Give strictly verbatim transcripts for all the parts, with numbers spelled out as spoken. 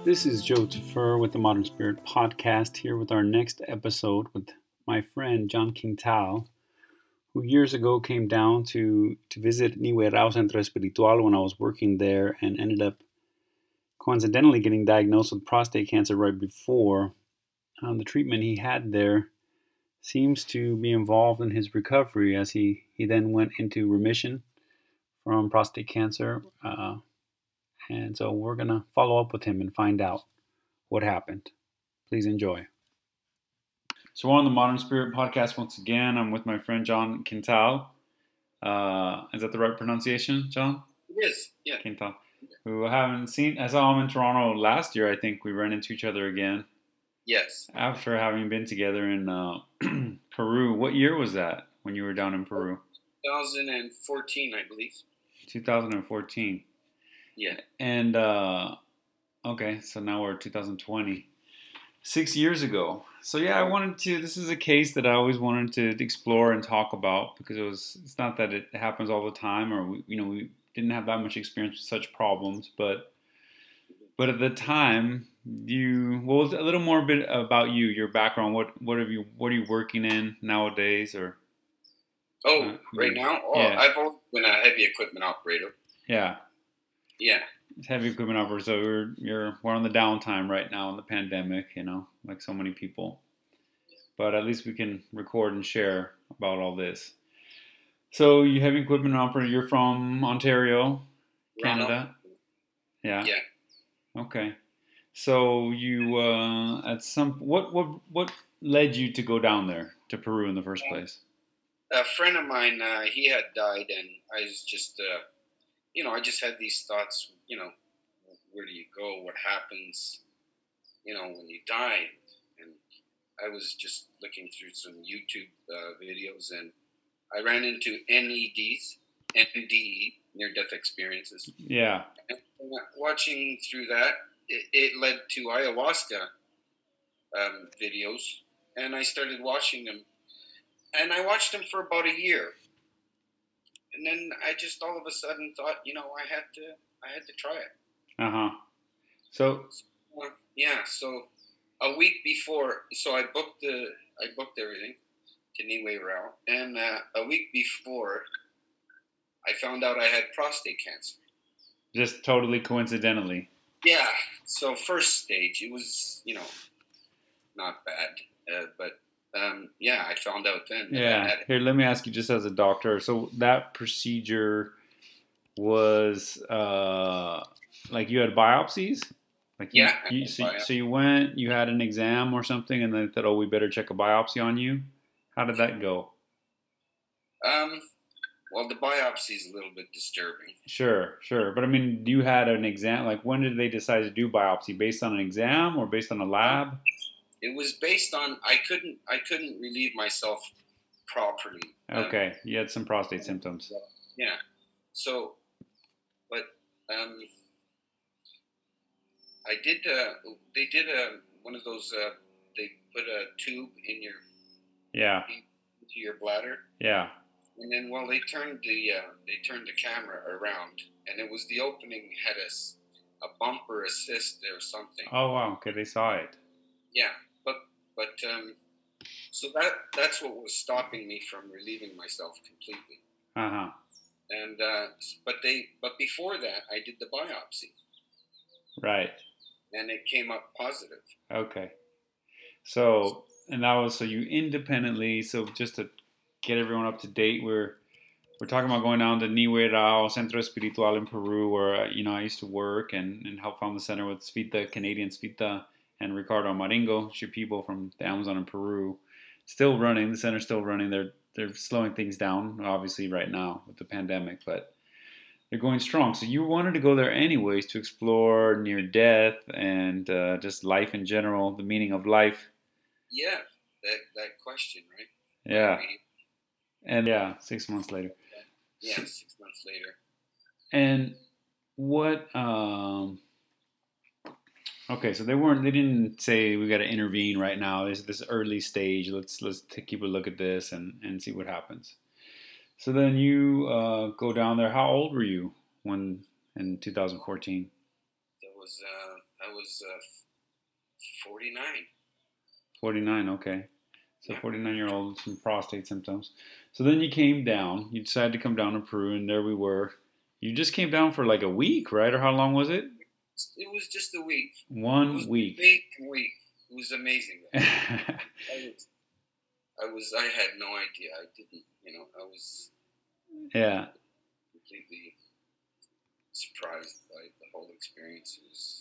This is Joe Tefer with the Modern Spirit Podcast, here with our next episode with my friend John Quintal, who years ago came down to, to visit Nihuerao Centro Espiritual when I was working there and ended up coincidentally getting diagnosed with prostate cancer right before. Um, the treatment he had there seems to be involved in his recovery as he, he then went into remission from prostate cancer. Uh, and so we're going to follow up with him and find out what happened. Please enjoy. So we're on the Modern Spirit Podcast once again. I'm with my friend John Quintal. Uh, is that the right pronunciation, John? It is, yeah. Quintal. Who I haven't seen. I saw him in Toronto last year. I think we ran into each other again. Yes. After having been together in uh, Peru. What year was that when you were down in Peru? twenty fourteen, I believe. twenty fourteen. Yeah. And, uh, okay, so now we're two thousand twenty. Six years ago. So yeah, I wanted to, this is a case that I always wanted to explore and talk about because it was, it's not that it happens all the time or, we, you know, we didn't have that much experience with such problems, but, but at the time, you, well, a little more bit about you, your background, what, what have you, what are you working in nowadays or? Oh, uh, right yeah. now? Oh, Yeah. I've always been a heavy equipment operator. Yeah. Yeah. Heavy equipment operator, so we're, you're, we're on the downtime right now in the pandemic, you know, like so many people. But at least we can record and share about all this. So you heavy equipment operator, you're from Ontario, Canada? Yeah. Yeah. Okay. So you, uh, at some, what, what, what led you to go down there to Peru in the first place? A friend of mine, uh, he had died and I was just, uh, you know, I just had these thoughts, you know, where do you go? What happens, you know, when you die? And I was just looking through some YouTube uh, videos and I ran into N E Ds, N D E, near-death experiences. Yeah. And watching through that, it, it led to ayahuasca um, videos, and I started watching them. And I watched them for about a year. And then I just all of a sudden thought, you know, I had to, I had to try it. Uh huh. So, so yeah, so a week before, so I booked the, I booked everything to Nihuerao, and uh, a week before, I found out I had prostate cancer. Just totally coincidentally. Yeah. So first stage, it was, you know, not bad, uh, but um, yeah, I found out then. Yeah. Here, let me ask you, just as a doctor. So that procedure was uh, like you had biopsies. Like you, yeah. You, so, so you went, you had an exam or something, and they thought, oh, we better check a biopsy on you. How did that go? Um. Well, the biopsy is a little bit disturbing. Sure, sure. But I mean, you had an exam. Like, when did they decide to do biopsy? Based on an exam or based on a lab? It was based on I couldn't I couldn't relieve myself properly. Okay, um, you had some prostate symptoms. Yeah. So, but um, I did. Uh, they did a one of those. Uh, they put a tube in your yeah into your bladder. Yeah. And then, well, they turned the uh, they turned the camera around, and it was the opening had a, a bumper assist or something. Oh wow! Okay, they saw it. Yeah, but but um, so that that's what was stopping me from relieving myself completely. Uh huh. And uh, but they but before that, I did the biopsy. Right. And it came up positive. Okay. So and that was so you independently. So just to get everyone up to date, we're we're talking about going down to Nihuerao Centro Espiritual in Peru, where you know I used to work and, and help found the center with Svita, Canadian Svita, and Ricardo Maringo, Shipibo from the Amazon in Peru. Still running, the center's still running. They're they're slowing things down, obviously, right now with the pandemic, but they're going strong. So you wanted to go there anyways to explore near death and uh, just life in general, the meaning of life. Yeah, that that question, right? Yeah. And yeah, six months later. Yeah, six months later. And what? Um, okay, so they weren't. They didn't say we got to intervene right now. There's this early stage. Let's let's take, keep a look at this and, and see what happens. So then you uh, go down there. How old were you when in two thousand fourteen? That was uh, I was uh, forty-nine. forty-nine, okay. So Yeah. forty-nine-year-old with some prostate symptoms. So then you came down. You decided to come down to Peru, and there we were. You just came down for like a week, right? Or how long was it? It was just a week. It One was week. a week. It was amazing. I was, I was, I had no idea. I didn't, you know, I was Yeah. completely surprised by the whole experience. It was,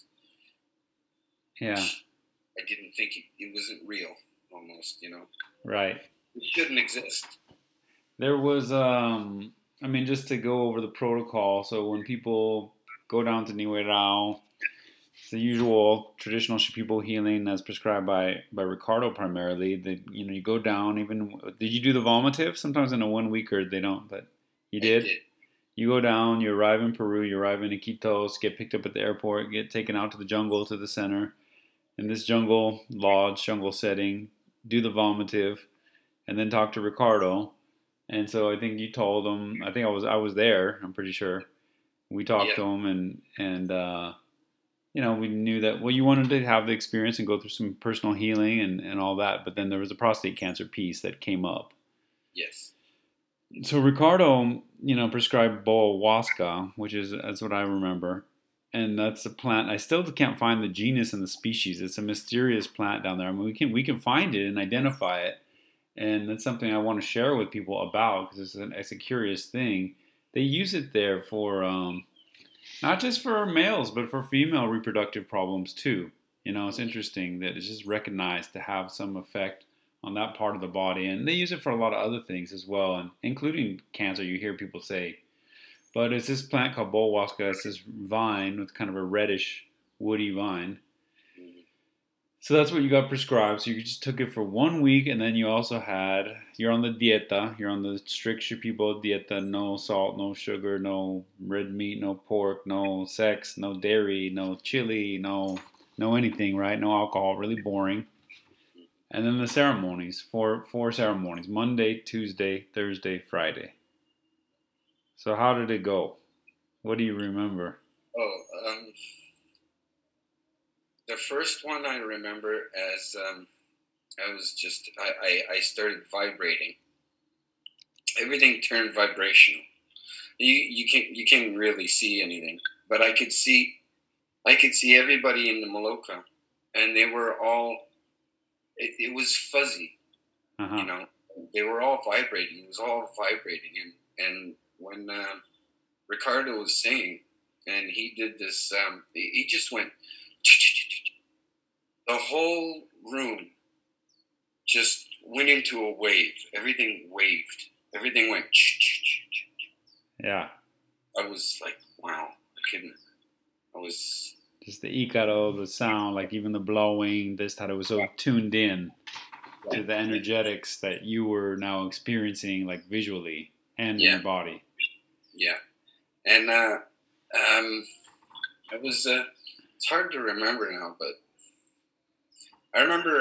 Yeah. I didn't think it, it wasn't real, almost, you know. Right. It shouldn't exist. There was, um, I mean, just to go over the protocol. So when people go down to Niuerao, it's the usual traditional Shipibo healing as prescribed by, by Ricardo primarily. That you know, you go down. Even did you do the vomitive? Sometimes in a one weeker they don't, but you did. I did. You go down. You arrive in Peru. You arrive in Iquitos. Get picked up at the airport. Get taken out to the jungle to the center. In this jungle lodge, jungle setting, do the vomitive, and then talk to Ricardo. And so I think you told him. I think I was I was there. I'm pretty sure we talked Yeah. to him, and and uh, you know we knew that well you wanted to have the experience and go through some personal healing and and all that. But then there was a prostate cancer piece that came up. Yes. So Ricardo, you know, prescribed Boahuasca, which is that's what I remember, and that's a plant. I still can't find the genus and the species. It's a mysterious plant down there. I mean, we can we can find it and identify it, and that's something I want to share with people about because it's, an, it's a curious thing. They use it there for um, not just for males, but for female reproductive problems too. You know, it's interesting that it's just recognized to have some effect on that part of the body, and they use it for a lot of other things as well, and including cancer. You hear people say, but it's this plant called Boahuasca. It's this vine with kind of a reddish, woody vine. So that's what you got prescribed. So you just took it for one week, and then you also had you're on the dieta. You're on the strict Shipibo dieta. No salt, no sugar, no red meat, no pork, no sex, no dairy, no chili, no no anything. Right? No alcohol. Really boring. And then the ceremonies. Four four ceremonies. Monday, Tuesday, Thursday, Friday. So how did it go? What do you remember? Oh, um, the first one I remember as um, I was just I, I, I started vibrating. Everything turned vibrational. You you can you can't really see anything, but I could see I could see everybody in the Maloka, and they were all. It, it was fuzzy, Uh-huh. you know. They were all vibrating. It was all vibrating, and and when uh, Ricardo was singing, and he did this, um, he, he just went. The whole room just went into a wave. Everything waved. Everything went. Yeah. I was like, wow. I couldn't. I was. Just the Icaro, the sound, like even the blowing, this that it was so tuned in to the energetics that you were now experiencing, like visually and Yeah. in your body. Yeah, and uh, um, it was. Uh, it's hard to remember now, but I remember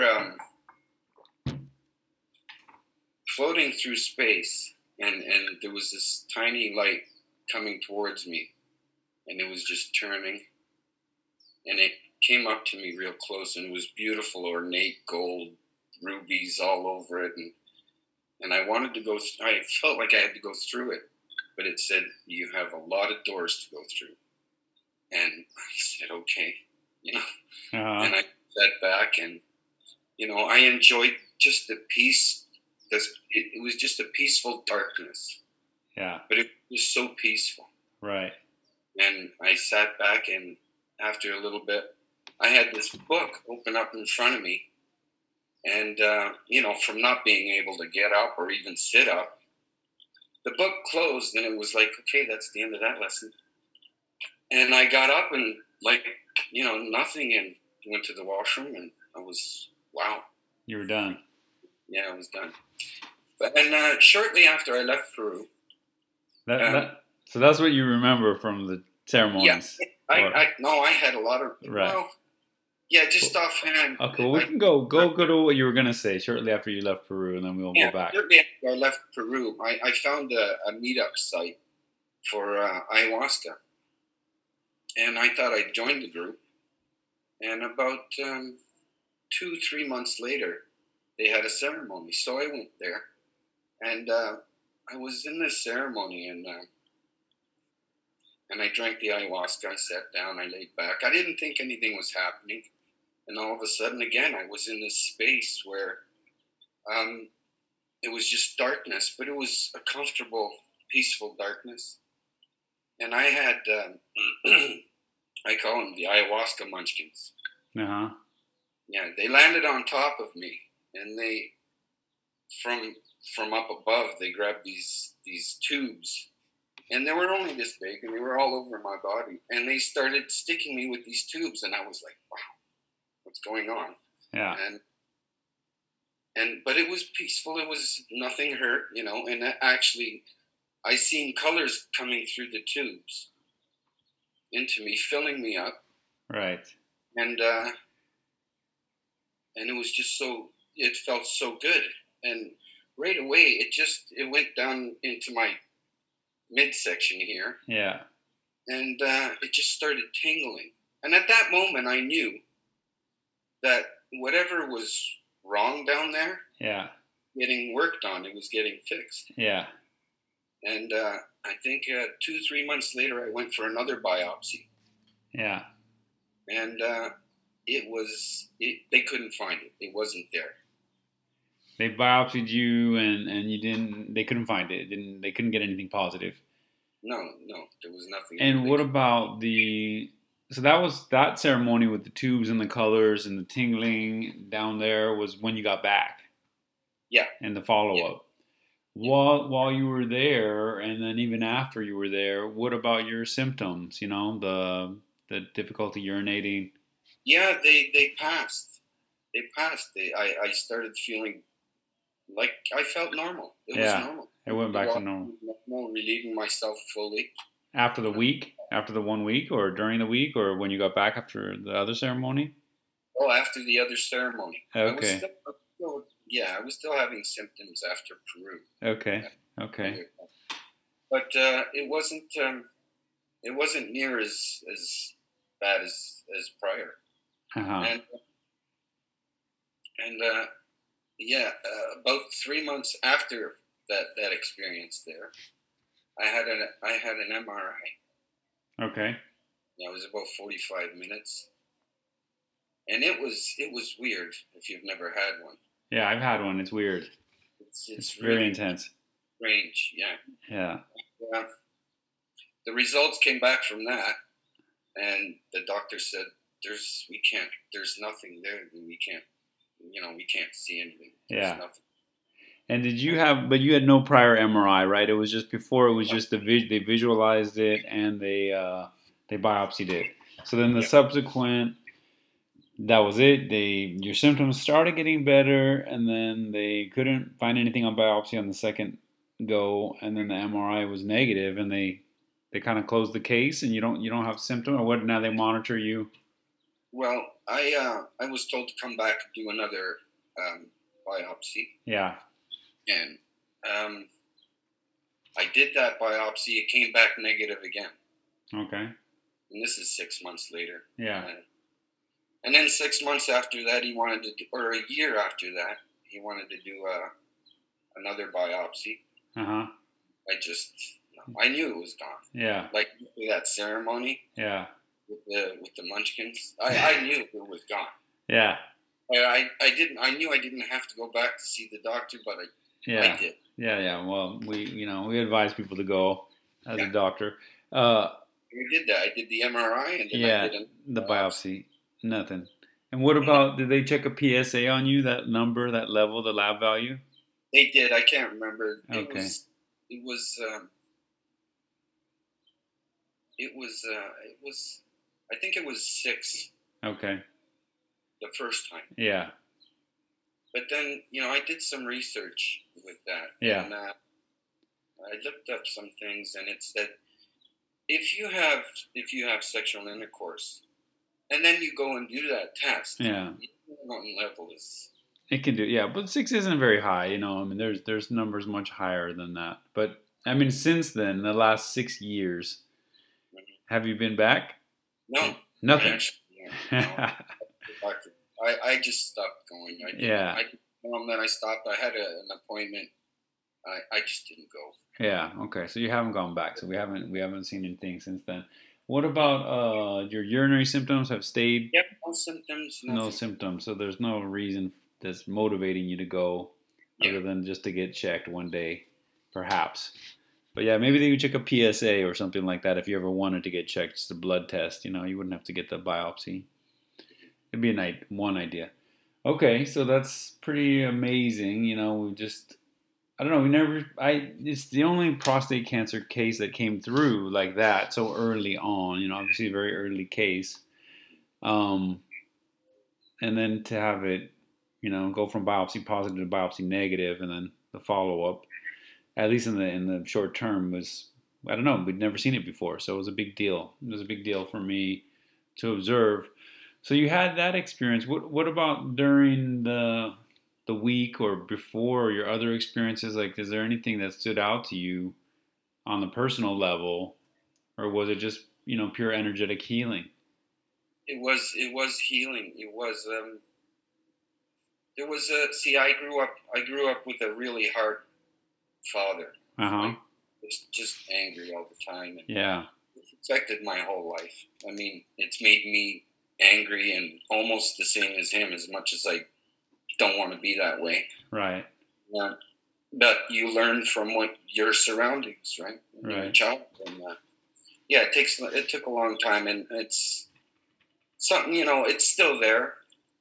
um, floating through space, and and there was this tiny light coming towards me, and it was just turning, and it came up to me real close, and it was beautiful, ornate gold, rubies all over it, and and I wanted to go. I felt like I had to go through it, but it said you have a lot of doors to go through, and I said okay, you know, Uh-huh. and I sat back, and you know, I enjoyed just the peace. This it, it was just a peaceful darkness. Yeah. But it was so peaceful. Right. And I sat back, and after a little bit, I had this book open up in front of me. And, uh, you know, from not being able to get up or even sit up, the book closed, and it was like, okay, that's the end of that lesson. And I got up and, like, you know, nothing, and went to the washroom, and I was, wow. You were done. Yeah, I was done. But, and uh, shortly after I left Peru. That, um, that, so that's what you remember from the ceremonies. Yeah, I, or, I no, I had a lot of right. Well, yeah, just offhand. Okay, well, we I, can go go go to what you were gonna say shortly after you left Peru, and then we'll yeah, go back. Shortly after I left Peru, I, I found a, a meetup site for uh, ayahuasca, and I thought I'd join the group. And about um, two, three months later, they had a ceremony. So I went there, and uh, I was in this ceremony, and uh, and I drank the ayahuasca. I sat down, I laid back. I didn't think anything was happening, and all of a sudden, again, I was in this space where um, it was just darkness, but it was a comfortable, peaceful darkness. And I had, um, I call them the ayahuasca munchkins. Uh huh. Yeah, they landed on top of me, and they, from from up above, they grabbed these these tubes, and they were only this big, and they were all over my body, and they started sticking me with these tubes, and I was like, wow, what's going on? Yeah. And and but it was peaceful. It was nothing hurt, you know. And actually, I seen colors coming through the tubes into me, filling me up. Right. And uh, and it was just so. It felt so good, and right away it just it went down into my midsection here. Yeah. And uh, it just started tingling. And at that moment, I knew that whatever was wrong down there, yeah, getting worked on, it was getting fixed. Yeah. And uh, I think uh, two, three months later, I went for another biopsy. Yeah. And uh, it was, it, they couldn't find it. It wasn't there. They biopsied you, and, and you didn't. They couldn't find it. Didn't they? Couldn't get anything positive. No, no, there was nothing. And really. What about the? So that was that ceremony with the tubes and the colors and the tingling down there was when you got back. Yeah. And the follow up. Yeah. While while you were there, and then even after you were there, what about your symptoms? You know, the the difficulty urinating. Yeah, they they passed. They passed. They I I started feeling like I felt normal. It yeah, was normal. It went back to normal. normal. Relieving myself fully. After the week? After the one week? Or during the week? Or when you got back after the other ceremony? Oh, after the other ceremony. Okay. I was still, still, yeah, I was still having symptoms after Peru. Okay. Okay. But uh, it wasn't um, it wasn't near as as bad as as prior. Uh-huh. And and uh, yeah, uh, about three months after that that experience there, I had an I had an M R I. Okay. Yeah, it was about forty-five minutes, and it was it was weird if you've never had one. Yeah, I've had one. It's weird. It's it's, it's very really intense. Strange, yeah. Yeah. Yeah. The results came back from that, and the doctor said, "There's we can't. There's nothing there. We can't. You know, we can't see anything. There's yeah. Nothing." And did you have? But you had no prior M R I, right? It was just before. It was just the vis- they visualized it and they uh, they biopsied it. So then the yeah. subsequent, that was it. They your symptoms started getting better, and then they couldn't find anything on biopsy on the second go, and then the M R I was negative, and they they kind of closed the case, and you don't you don't have symptoms, or what? Now they monitor you. Well, I uh, I was told to come back and do another um, biopsy. Yeah. And um, I did that biopsy. It came back negative again. Okay. And this is six months later. Yeah. Uh, and then six months after that, he wanted to, do, or a year after that, he wanted to do uh, another biopsy. Uh huh. I just, I knew it was gone. Yeah. Like that ceremony. Yeah. With the with the munchkins, I, I knew it was gone. Yeah. I I didn't. I knew I didn't have to go back to see the doctor, but I. Yeah. I did. Yeah, yeah. Well, we, you know, we advise people to go as yeah. a doctor. Uh, I did that. I did the M R I and then yeah, I did the biopsy. Nothing. And what about, did they check a P S A on you, that number, that level, the lab value? They did. I can't remember. It okay. was, it was, um, it was, uh, it was, I think it was six. Okay. The first time. Yeah. But then, you know, I did some research with that. Yeah. And uh, I looked up some things, and it said if you have if you have sexual intercourse, and then you go and do that test, yeah, your hormone level is. It can do, yeah, but six isn't very high. You know, I mean, there's there's numbers much higher than that. But I mean, since then, the last six years, mm-hmm. have you been back? No, nothing. Actually, You know, I, I just stopped going. I didn't, Yeah. I didn't, um, then I stopped. I had a, an appointment. I, I just didn't go. Yeah. Okay. So you haven't gone back. So we haven't we haven't seen anything since then. What about uh your urinary symptoms have stayed? Yep, no symptoms, No nothing. symptoms. So there's no reason that's motivating you to go Yeah. other than just to get checked one day, perhaps. But yeah, maybe they would check a P S A or something like that if you ever wanted to get checked. Just a blood test. You know, you wouldn't have to get the biopsy. It'd be a night one idea. Okay, so that's pretty amazing. You know, we just I don't know. We never. I. It's the only prostate cancer case that came through like that so early on. You know, obviously a very early case. Um, and then to have it, you know, go from biopsy positive to biopsy negative, and then the follow up, at least in the in the short term, was I don't know. We'd never seen it before, so it was a big deal. It was a big deal for me to observe. So you had that experience. What what about during the the week or before your other experiences? Like, is there anything that stood out to you on the personal level, or was it just you know pure energetic healing? It was it was healing. It was um. There was a see. I grew up. I grew up with a really hard father. Uh huh. Like, just just angry all the time. And Yeah. it's affected my whole life. I mean, it's made me angry and almost the same as him. As much as I don't want to be that way. Right. Yeah. But you learn from what your surroundings, right? When right. You're a child, and uh, yeah, it takes. It took a long time, and it's something. You know, it's still there,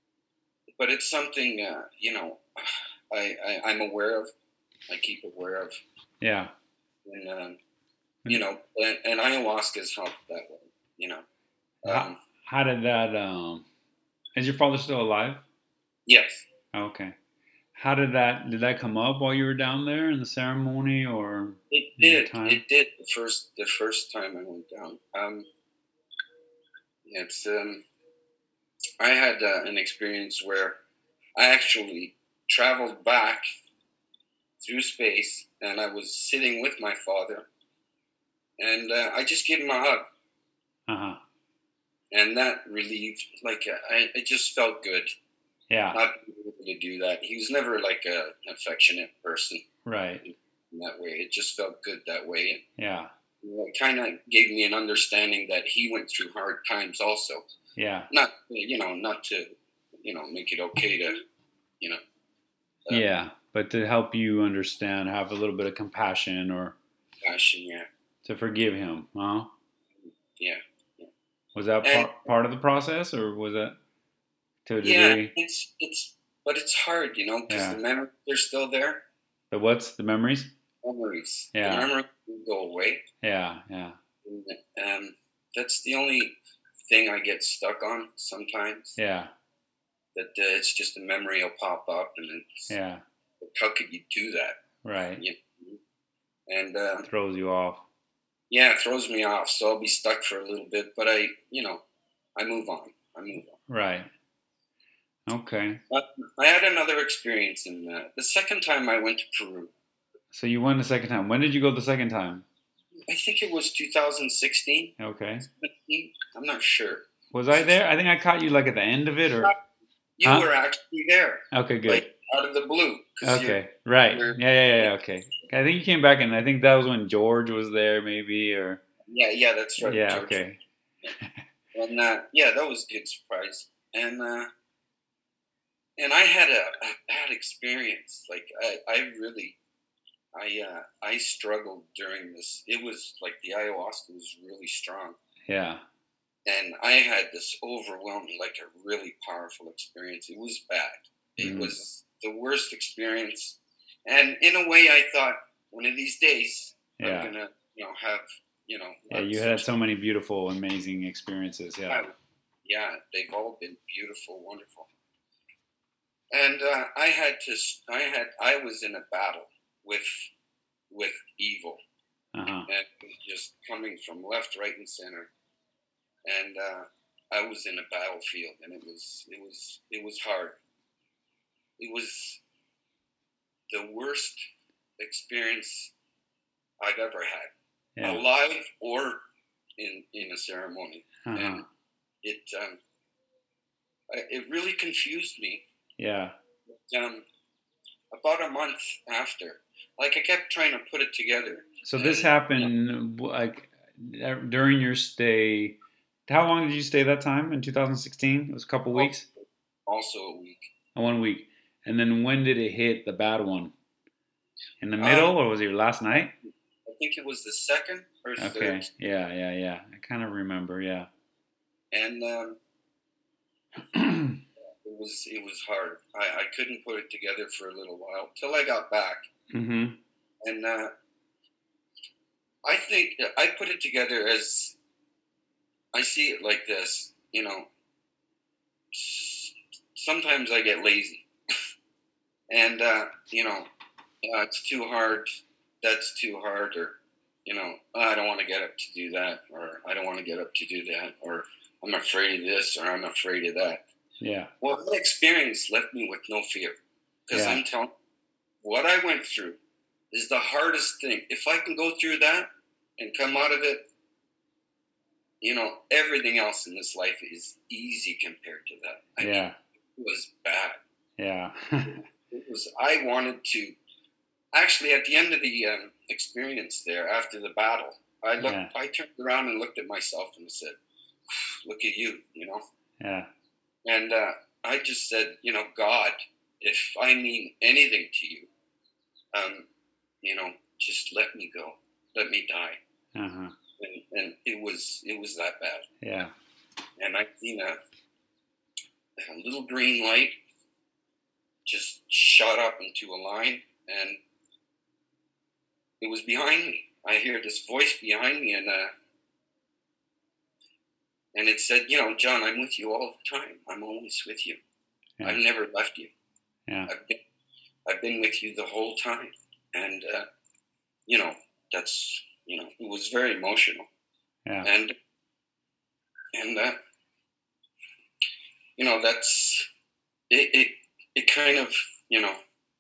but it's something. Uh, you know, I, I I'm aware of. I keep aware of. Yeah. And um, you know, and, and ayahuasca's helped that way. You know. Um, how, how did that? Um, is your father still alive? Yes. Okay. How did that? Did that come up while you were down there in the ceremony, or it did? It did the first the first time I went down. Um, it's um, I had uh, an experience where I actually traveled back through space, and I was sitting with my father, and uh, I just gave him a hug. Uh huh. And that relieved, like, I, it just felt good. Yeah. Not being able to do that. He was never like a, an affectionate person. Right. In that way, it just felt good that way. And, yeah. It kind of gave me an understanding that he went through hard times also. Yeah. Not, you know, not to, you know, make it okay to, you know. Uh, yeah, but to help you understand, have a little bit of compassion or compassion, yeah. To forgive him, huh? Yeah. yeah. Was that and, part, part of the process, or was that to a yeah, degree? Yeah, it's it's, but it's hard, you know, because yeah. the memories are still there. The what's the memories? Memories. Yeah. The memories go away. Yeah, yeah. And, um, that's the only thing I get stuck on sometimes. Yeah. That uh, it's just a memory will pop up, and it's, yeah. How could you do that? Right. You know? And uh, throws you off. Yeah, it throws me off. So I'll be stuck for a little bit, but I, you know, I move on. I move on. Right. Okay. But I had another experience in uh, the second time I went to Peru. So you went the second time. When did you go the second time? I think it was two thousand sixteen. Okay. I'm not sure. Was I there? I think I caught you like at the end of it, or you huh? were actually there. Okay, good. Like out of the blue. Okay, right. Yeah, yeah, yeah. Okay. I think you came back, and I think that was when George was there, maybe, or yeah, yeah, that's right. Yeah. George. Okay. Yeah. And uh, yeah, that was a good surprise. And uh, and I had a, a bad experience. Like I, I really. I uh, I struggled during this. It was like the ayahuasca was really strong. Yeah. And I had this overwhelming, like a really powerful experience. It was bad. It mm-hmm. was the worst experience. And in a way, I thought one of these days yeah. I'm gonna, you know, have, you know. Yeah, you had so many beautiful, amazing experiences. Yeah. I, yeah, they've all been beautiful, wonderful. And uh, I had to. I had. I was in a battle with with evil, uh-huh. and just coming from left, right, and center. And uh, I was in a battlefield, and it was it was it was hard. It was the worst experience I've ever had, yeah. alive or in in a ceremony. Uh-huh. And it um, it really confused me. Yeah. Um, about a month after, like I kept trying to put it together. So this And, happened like during your stay. How long did you stay that time in two thousand sixteen? It was a couple yeah, weeks. also a week. One week. And then when did it hit the bad one? In the Um, middle, or was it your last night? I think it was the second or third. Okay. Yeah, yeah, yeah. I kind of remember. Yeah. And um, it was it was hard. I, I couldn't put it together for a little while till I got back. Mm-hmm. And uh, I think I put it together as I see it like this. You know, sometimes I get lazy, and uh, you know, uh, it's too hard. That's too hard, or you know, I don't want to get up to do that, or I don't want to get up to do that, or I'm afraid of this, or I'm afraid of that. Yeah. Well, that experience left me with no fear, because Yeah. I'm telling what I went through is the hardest thing. If I can go through that and come out of it, you know, everything else in this life is easy compared to that. I Yeah. mean, it was bad. Yeah. It was. I wanted to. Actually, at the end of the um, experience there, after the battle, I looked. Yeah. I turned around and looked at myself and said, "Look at you," you know. Yeah. And uh, I just said, you know, God, if I mean anything to you, um, you know, just let me go, let me die. Uh-huh. And, and it was it was that bad. Yeah. And I seen a, a little green light just shot up into a line, and it was behind me. I hear this voice behind me, and uh, and it said, you know, John, I'm with you all the time. I'm always with you. Yeah. I've never left you. Yeah. I've been, I've been with you the whole time. And, uh, you know, that's, you know, it was very emotional. Yeah. And, and, uh, you know, that's, it, it, it kind of, you know,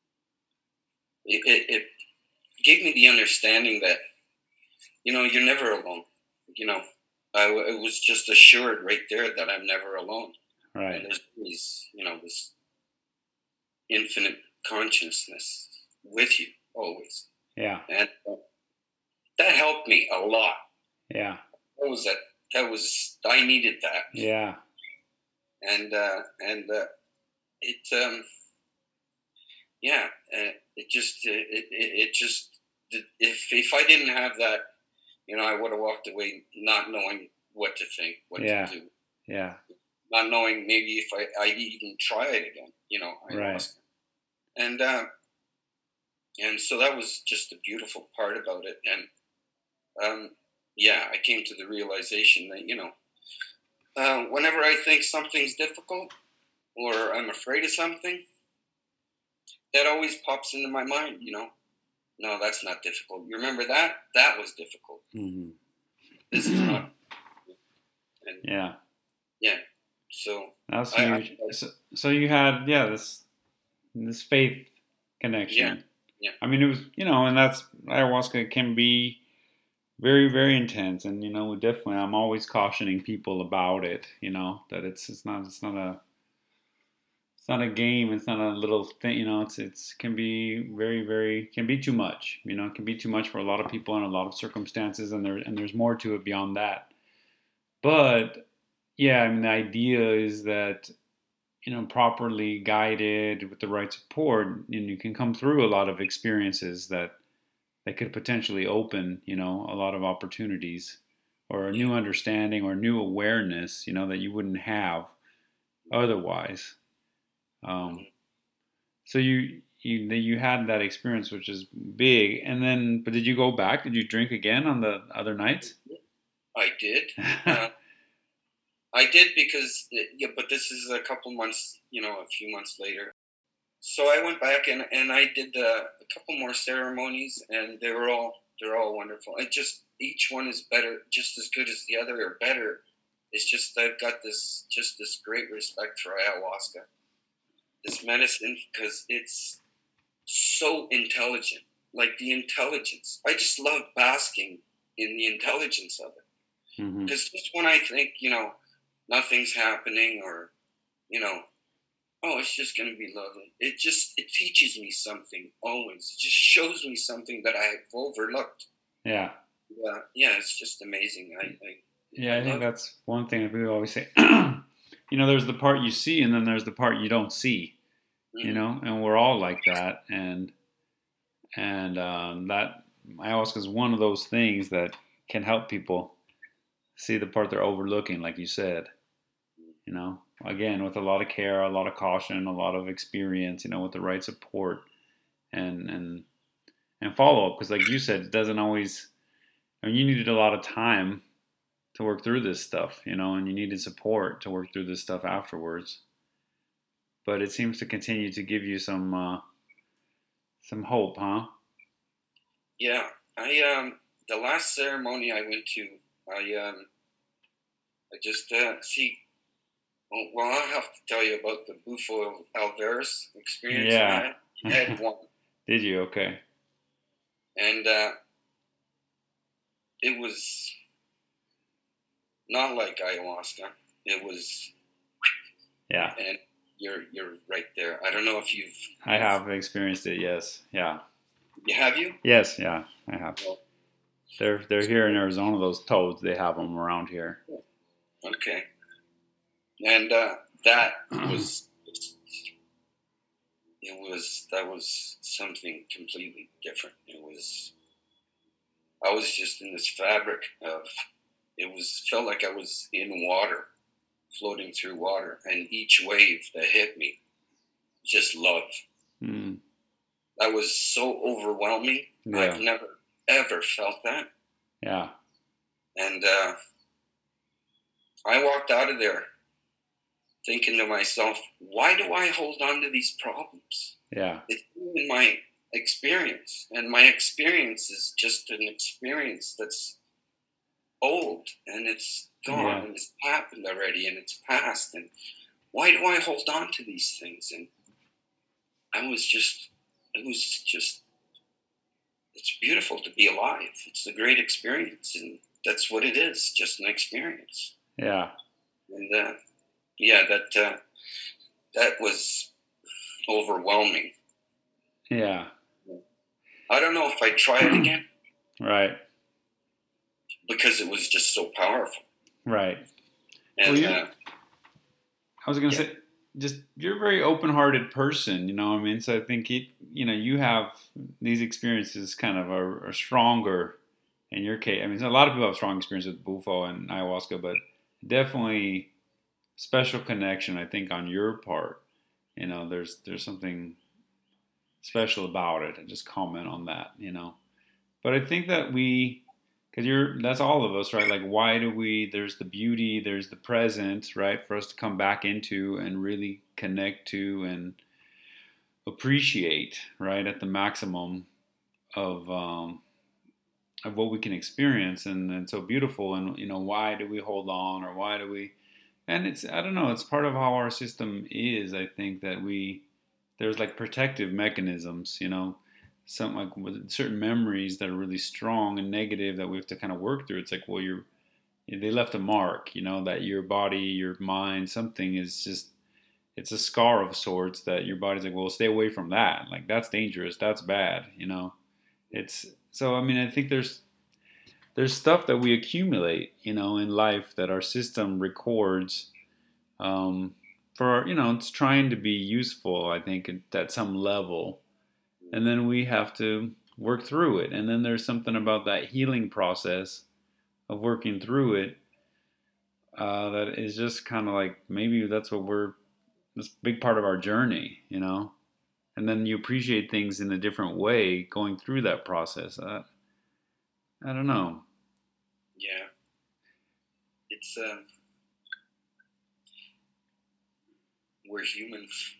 it, it, it gave me the understanding that, you know, you're never alone. You know, I, it was just assured right there that I'm never alone. Right. And there's always, you know, this infinite consciousness with you always. Yeah. And uh, that helped me a lot. Yeah. That was that. That was I needed that. Yeah. And uh, and uh, it um, yeah, uh, it just it, it it just if if I didn't have that, you know, I would have walked away not knowing what to think, what Yeah. to do. Yeah. Not knowing maybe if I I even try it again. You know, I Right. lost. And uh, and so that was just the beautiful part about it. And um, yeah, I came to the realization that, you know, uh, whenever I think something's difficult or I'm afraid of something, that always pops into my mind, you know. No, that's not difficult. You remember that? That was difficult. Mm-hmm. This is not. And Yeah. yeah. So that's I, huge. I, so, so you had yeah this this faith connection. Yeah. Yeah. I mean, it was you know, and that's ayahuasca can be very very intense, and you know, definitely, I'm always cautioning people about it. You know, that it's it's not it's not a it's not a game. It's not a little thing. You know, it's it's can be very very can be too much. You know, it can be too much for a lot of people in a lot of circumstances, and there and there's more to it beyond that. But yeah, I mean, the idea is that you know, properly guided with the right support, and you can come through a lot of experiences that that could potentially open, you know, a lot of opportunities or a new understanding or new awareness, you know, that you wouldn't have otherwise. Um, so you you you had that experience, which is big, and then, but did you go back? Did you drink again on the other nights? I did. Uh, I did because, yeah, but this is a couple months, you know, a few months later. So I went back and, and I did uh, a couple more ceremonies, and they were all they're all wonderful. It just each one is better, just as good as the other, or better. It's just I've got this just this great respect for ayahuasca, this medicine, because it's so intelligent. Like the intelligence, I just love basking in the intelligence of it. Because mm-hmm. just when I think, you know, nothing's happening, or you know, oh, it's just going to be lovely. It just, it teaches me something always. It just shows me something that I've overlooked. Yeah. Yeah, yeah, it's just amazing. I, I Yeah, I I think love it. that's one thing that we always say. You know, there's the part you see, and then there's the part you don't see. You Hmm. know, and we're all like that, and and um, that ayahuasca is one of those things that can help people see the part they're overlooking, like you said. You know, again, with a lot of care, a lot of caution, a lot of experience. You know, with the right support and and and follow up, because like you said, it doesn't always. I mean, you needed a lot of time to work through this stuff, you know, and you needed support to work through this stuff afterwards. But it seems to continue to give you some uh, some hope, huh? Yeah, I um the last ceremony I went to, I um I just uh, see. Well, well, I have to tell you about the Bufo Alvarez experience I Yeah. had. I had one, Did you? Okay. and uh, it was not like ayahuasca. It was, Yeah. and you're you're right there. I don't know if you've I you've have experienced it. Yes. Yeah. you have you. Yes. Yeah. I have. Well, They're they're here in Arizona. Those toads. They have them around here. okay, and uh, that was it was that was something completely different. It was I was just in this fabric of it was felt like I was in water, floating through water, and each wave that hit me, just love. Mm. That was so overwhelming. I've Yeah. never ever felt that, Yeah. and uh, I walked out of there thinking to myself, why do I hold on to these problems? Yeah. It's in my experience, and my experience is just an experience that's old and it's gone Yeah. and it's happened already and it's past. And why do I hold on to these things? And I was just, it was just, it's beautiful to be alive. It's a great experience, and that's what it is, just an experience. Yeah. And uh, yeah, that uh, that was overwhelming. Yeah. I don't know if I'd try it again Right. because it was just so powerful. Right. Well, And you. uh, I was gonna yeah, say, just you're a very open-hearted person. You know what I mean? So I think it, you know, you have these experiences kind of are, are stronger in your case. I mean, a lot of people have strong experience with Bufo and ayahuasca, but definitely special connection. I think on your part, you know, there's there's something special about it, and just comment on that. You know, but I think that we, because you're, that's all of us, right? Like, why do we, there's the beauty, there's the present, right? For us to come back into and really connect to and appreciate, right? At the maximum of, um, of what we can experience. And it's so beautiful. And, you know, why do we hold on, or why do we, and it's, I don't know, it's part of how our system is. I think that we, there's like protective mechanisms, you know, some like with certain memories that are really strong and negative that we have to kind of work through. It's like, well, you're, they left a mark, you know, that your body, your mind, something is just, it's a scar of sorts that your body's like, well, stay away from that. Like, that's dangerous. That's bad, you know. It's, so, I mean, I think there's, there's stuff that we accumulate, you know, in life that our system records, um, for, you know, it's trying to be useful, I think, at, at some level. And then we have to work through it. And then there's something about that healing process of working through it, uh, that is just kind of like, maybe that's what we're, this big part of our journey, you know. And then you appreciate things in a different way going through that process. Uh, I don't know. yeah, it's uh, we're humans.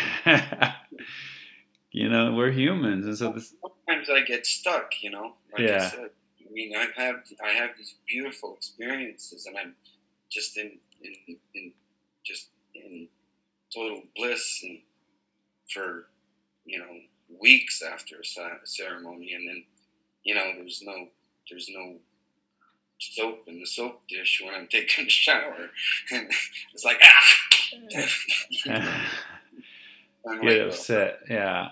You know, we're humans, and so this, Sometimes I get stuck, you know. Like I yeah, said, I mean, I have I have these beautiful experiences, and I'm just in in, in just in total bliss, and for you know weeks after a ceremony, and then you know there's no there's no soap in the soap dish when I'm taking a shower, and it's like ah. I'm Get like, upset, yeah.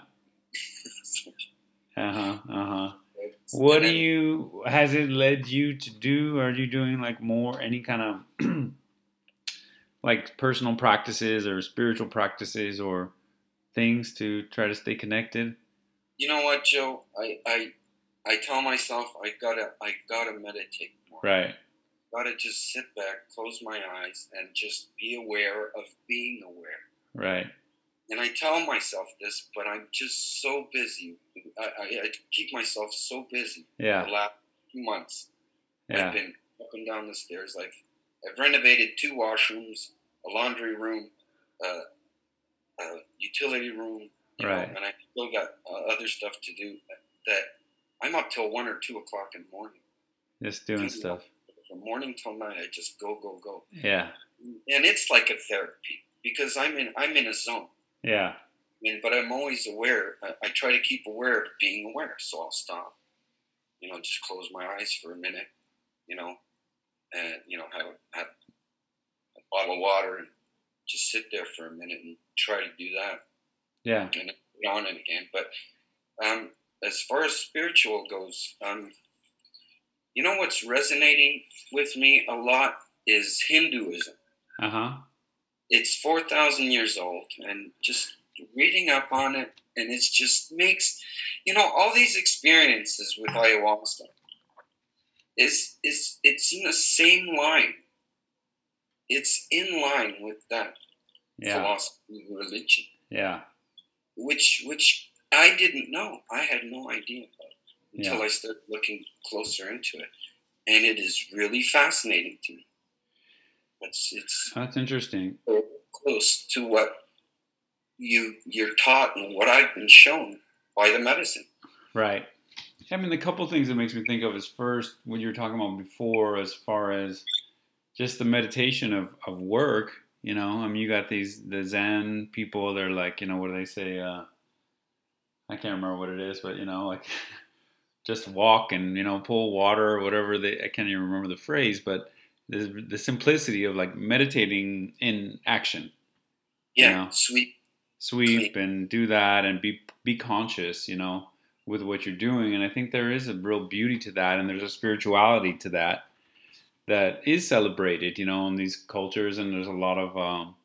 Uh huh. Uh huh. oh. What And do then you? Has it led you to do? Are you doing like more any kind of like personal practices or spiritual practices or things to try to stay connected? you know what, Joe? I I I tell myself I gotta I gotta meditate more. Right. Gotta just sit back, close my eyes, and just be aware of being aware. Right. And I tell myself this, but I'm just so busy. I, I, I keep myself so busy. Yeah. The last two months, Yeah. I've been up and down the stairs. I've I've renovated two washrooms, a laundry room, uh, a utility room, you Right. know, and I still got uh, other stuff to do. That I'm up till one or two o'clock in the morning. Just doing Two, stuff. From morning till night, I just go, go, go. Yeah. And it's like a therapy because I'm in I'm in a zone. Yeah. And, but I'm always aware. I, I try to keep aware of being aware. So I'll stop, you know, just close my eyes for a minute, you know, and, you know, have, have a bottle of water and just sit there for a minute and try to do that. Yeah. And then on and again. But um, as far as spiritual goes, um, you know what's resonating with me a lot is Hinduism. Uh huh. It's four thousand years old, and just reading up on it, and it just makes, you know, all these experiences with ayahuasca is is it's in the same line. It's in line with that Yeah. philosophy, religion, Yeah. which which I didn't know. I had no idea about it until Yeah. I started looking closer into it, and it is really fascinating to me. It's it's That's interesting. close to what you you're taught and what I've been shown by the medicine. Right. I mean, the couple things it makes me think of is first, what you were talking about before, as far as just the meditation of, of work, you know, I mean, you got these, the Zen people, they're like, you know, what do they say? Uh, I can't remember what it is, but, you know, like just walk and, you know, pull water or whatever they, I can't even remember the phrase, but the, the simplicity of like meditating in action, Yeah, you know, sweet. sweep and do that and be, be conscious, you know, with what you're doing. And I think there is a real beauty to that. And there's a spirituality to that that is celebrated, you know, in these cultures. And there's a lot of, um,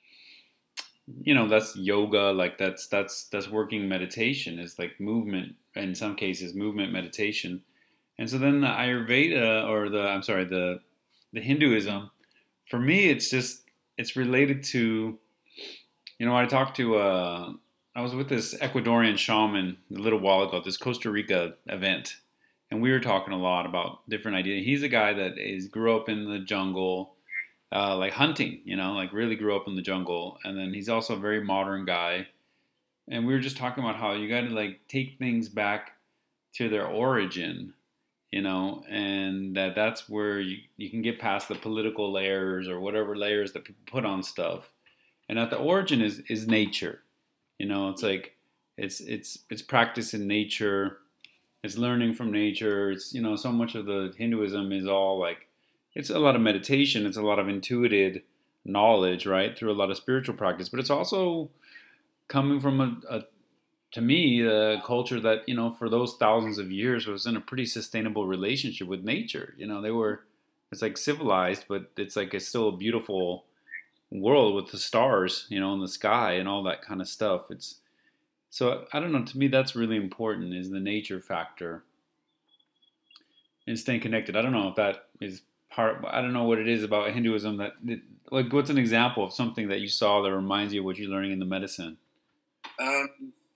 you know, that's yoga, like that's, that's, that's working meditation is like movement, in some cases, movement meditation. And so then the Ayurveda or the, I'm sorry, the, the Hinduism, for me, it's just, it's related to, you know, I talked to, uh, I was with this Ecuadorian shaman a little while ago, this Costa Rica event, and we were talking a lot about different ideas. He's a guy that is grew up in the jungle, uh, like hunting, you know, like really grew up in the jungle, and then he's also a very modern guy. And we were just talking about how you got to like take things back to their origin, you know, and that that's where you, you can get past the political layers or whatever layers that people put on stuff, and at the origin is is nature. You know, it's like it's it's it's practice in nature. It's learning from nature. It's, you know, so much of the Hinduism is all like it's a lot of meditation. It's a lot of intuitive knowledge, right, through a lot of spiritual practice. But it's also coming from a, a to me a culture that, you know, for those thousands of years was in a pretty sustainable relationship with nature. You know, they were it's like civilized, but it's like it's still a beautiful world with the stars, you know, in the sky and all that kind of stuff. It's so I don't know. To me, that's really important is the nature factor and staying connected. I don't know if that is part. I don't know what it is about Hinduism that like. What's an example of something that you saw that reminds you of what you're learning in the medicine? Um,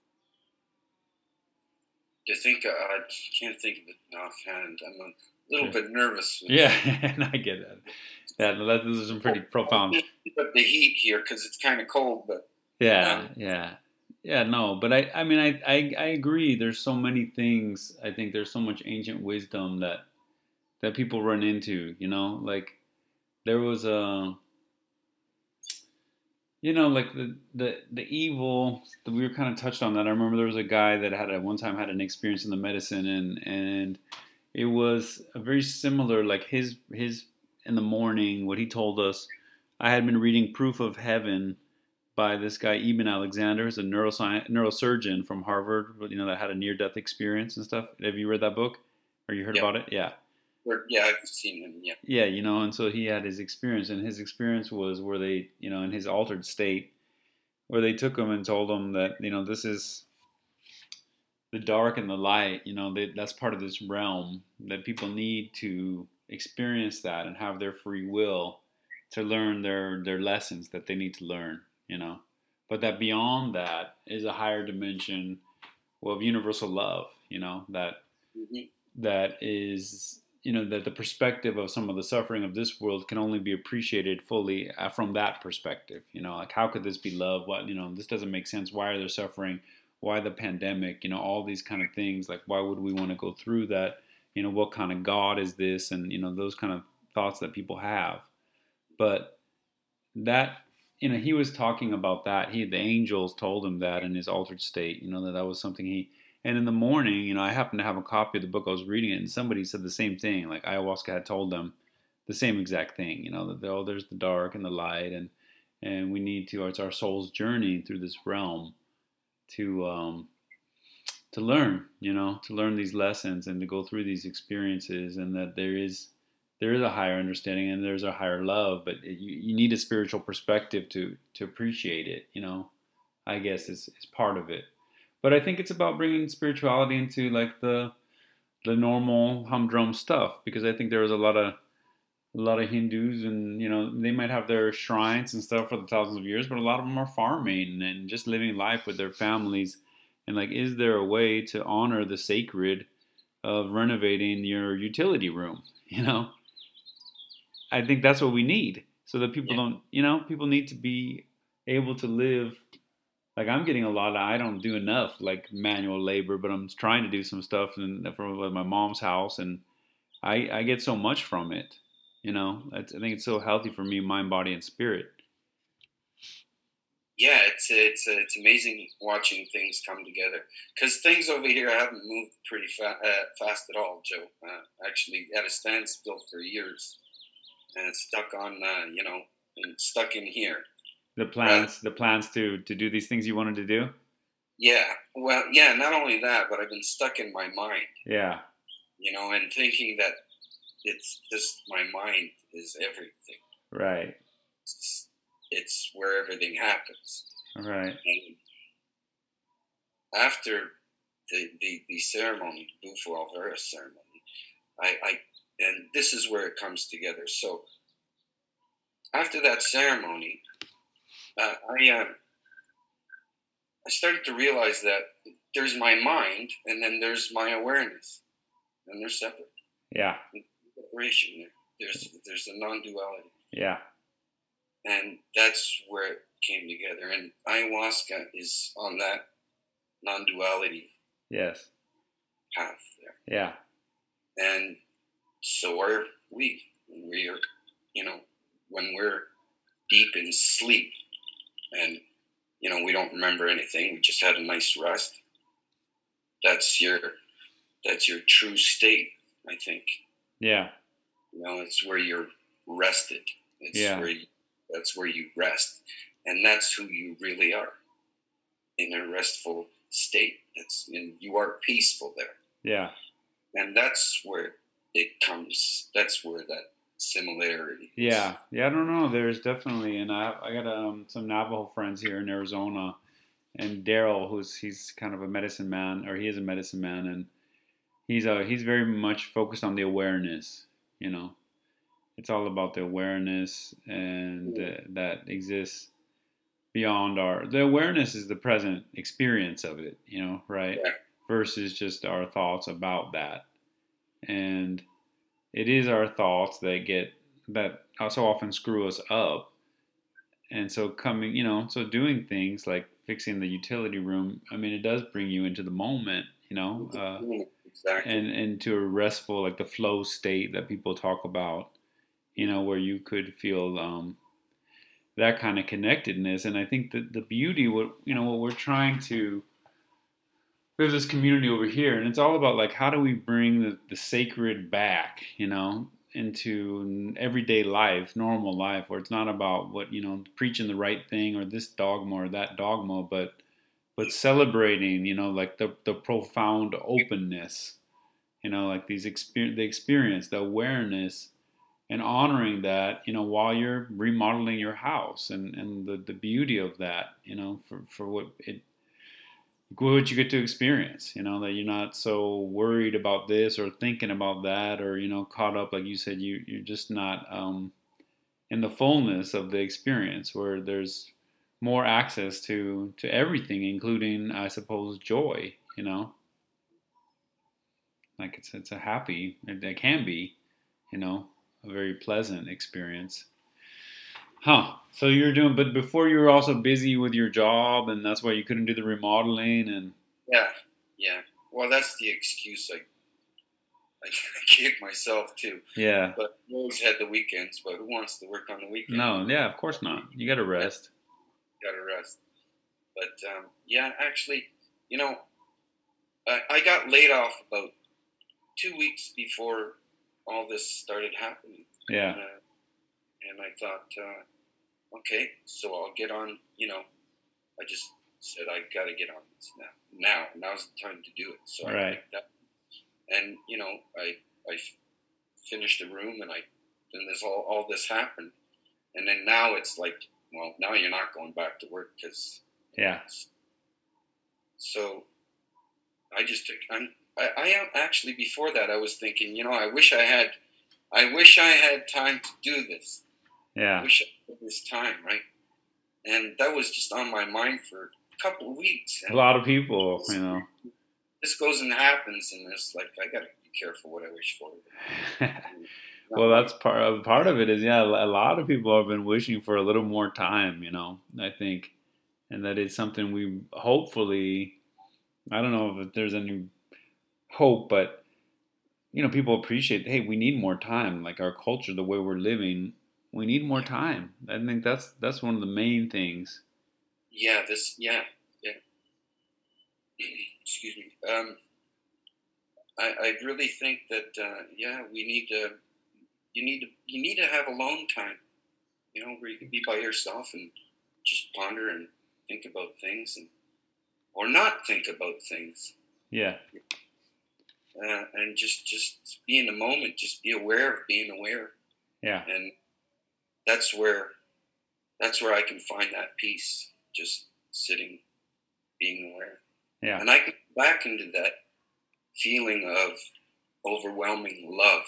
to think, uh, I can't think of it offhand. I'm a little Sure. bit nervous. Yeah, and I get that. Yeah, that, those are some pretty profound. But the heat here because it's kind of cold. But Yeah, um, yeah, yeah. No, but I, I mean, I, I, I agree. There's so many things. I think there's so much ancient wisdom that that people run into. You know, like there was a, you know, like the the the evil. We were kind of touched on that. I remember there was a guy that had at one time had an experience in the medicine, and and it was a very similar, like his his in the morning, what he told us. I had been reading Proof of Heaven by this guy Eben Alexander, who's a neuroscience neurosurgeon from Harvard, you know, that had a near death experience and stuff. Have you read that book, or you heard Yep. about it? Yeah. Or, yeah, I've seen him. Yeah. Yeah, you know, and so he had his experience, and his experience was where they, you know, in his altered state, where they took him and told him that, you know, this is the dark and the light, you know, they, that's part of this realm, that people need to experience that and have their free will to learn their their lessons that they need to learn, you know. But that beyond that is a higher dimension, well, of universal love, you know, that Mm-hmm. that is, you know, that the perspective of some of the suffering of this world can only be appreciated fully uh, from that perspective, you know, like how could this be love, what, you know, this doesn't make sense, why are they suffering, why the pandemic, you know, all these kind of things, like why would we want to go through that, you know, what kind of God is this, and you know, those kind of thoughts that people have. But that, you know, he was talking about that, he, the angels told him that in his altered state, you know, that that was something he, and in the morning, you know, I happened to have a copy of the book, I was reading it, and somebody said the same thing, like ayahuasca had told them the same exact thing, you know, that, oh, there's the dark and the light, and and we need to, it's our soul's journey through this realm to um to learn, you know, to learn these lessons and to go through these experiences, and that there is there is a higher understanding and there's a higher love, but it, you, you need a spiritual perspective to to appreciate it, you know. I guess is is part of it. But I think it's about bringing spirituality into like the the normal humdrum stuff, because I think there was a lot of a lot of Hindus, and you know, they might have their shrines and stuff for the thousands of years, but a lot of them are farming and just living life with their families. And like, is there a way to honor the sacred of renovating your utility room? You know, I think that's what we need, so that people Yeah. don't, you know, people need to be able to live. Like I'm getting a lot of, I don't do enough like manual labor, but I'm trying to do some stuff in, from my mom's house, and I I get so much from it. You know, I think it's so healthy for me, mind, body, and spirit. Yeah, it's it's it's amazing watching things come together, because things over here haven't moved pretty fa- uh, fast at all, Joe. Uh, actually, at a standstill for years, and it's stuck on, uh, you know, and stuck in here. The Rather, plans, the plans to to do these things you wanted to do. yeah. Well, yeah. Not only that, but I've been stuck in my mind, Yeah. you know, and thinking that it's just my mind is everything. Right. It's, it's where everything happens. Right. And after the the, the ceremony, the Bufu Alvera ceremony, I, I and this is where it comes together. So after that ceremony, uh, I uh, I started to realize that there's my mind, and then there's my awareness, and they're separate. Yeah. Separation. There's there's a non-duality, Yeah. and that's where it came together. And ayahuasca is on that non-duality Yes. path there, Yeah. and so are we. We are, you know, when we're deep in sleep, and you know we don't remember anything. We just had a nice rest. That's your that's your true state, I think. Yeah. You know, it's where you're rested. It's Yeah. where you, that's where you rest, and that's who you really are in a restful state. That's and you are peaceful there, Yeah. and that's where it comes. That's where that similarity is. Yeah. Yeah. I don't know. There's definitely, and I I got um some Navajo friends here in Arizona, and Daryl, who's he's kind of a medicine man, or he is a medicine man, and he's uh he's very much focused on the awareness. You know, it's all about the awareness and uh, that exists beyond our, the awareness is the present experience of it, you know, right, Yeah. versus just our thoughts about that. And it is our thoughts that get, that so often screw us up. And so coming, you know, so doing things like fixing the utility room, I mean, it does bring you into the moment, you know, uh, Exactly. and into a restful, like the flow state that people talk about, you know, where you could feel um, that kind of connectedness. And I think that the beauty, what, you know, what we're trying to we have this community over here, and it's all about like how do we bring the, the sacred back, you know, into everyday life, normal life, where it's not about what you know preaching the right thing or this dogma or that dogma, but but celebrating, you know, like the the profound openness, you know, like these experience, the experience, the awareness, and honoring that, you know, while you're remodeling your house, and and the the beauty of that, you know, for for what it what you get to experience, you know, that you're not so worried about this or thinking about that, or you know caught up, like you said, you you're just not um, in the fullness of the experience, where there's more access to to everything, including, I suppose, joy, you know, like it's it's a happy, it, it can be, you know, a very pleasant experience. Huh. So you're doing, but before you were also busy with your job, and that's why you couldn't do the remodeling and. Yeah, yeah. Well, that's the excuse I I gave myself too. Yeah. But we always had the weekends. But who wants to work on the weekend? No, yeah, of course not. You got to rest. Got to rest. But um, yeah, actually, you know, I, I got laid off about two weeks before all this started happening. Yeah. And, uh, and I thought, uh, okay, so I'll get on. You know, I just said I got to get on this now. Now, now's the time to do it. So right. I picked up, and you know, I I finished the room, and I and this all all this happened, and then now it's like, well, now you're not going back to work because yeah. So I just took. I'm. I, I am actually before that I was thinking, you know, I wish I had, I wish I had time to do this. Yeah. I wish I had this time, right? And that was just on my mind for a couple of weeks. And a lot of people, you know. This goes and happens, and it's like I gotta be careful what I wish for. Well, that's part of part of it. Is yeah, a lot of people have been wishing for a little more time. You know, I think, and that is something we hopefully. I don't know if there's any hope, but you know, people appreciate. Hey, we need more time. Like our culture, the way we're living, we need more time. I think that's that's one of the main things. Yeah. This. Yeah. Yeah. Excuse me. Um, I, I really think that uh, yeah, we need to. You need to. You need to have alone time. You know, where you can be by yourself and just ponder and think about things, and or not think about things. Yeah. Uh, and just just be in the moment. Just be aware of being aware. Yeah. And that's where that's where I can find that peace. Just sitting, being aware. Yeah. And I can go back into that feeling of overwhelming love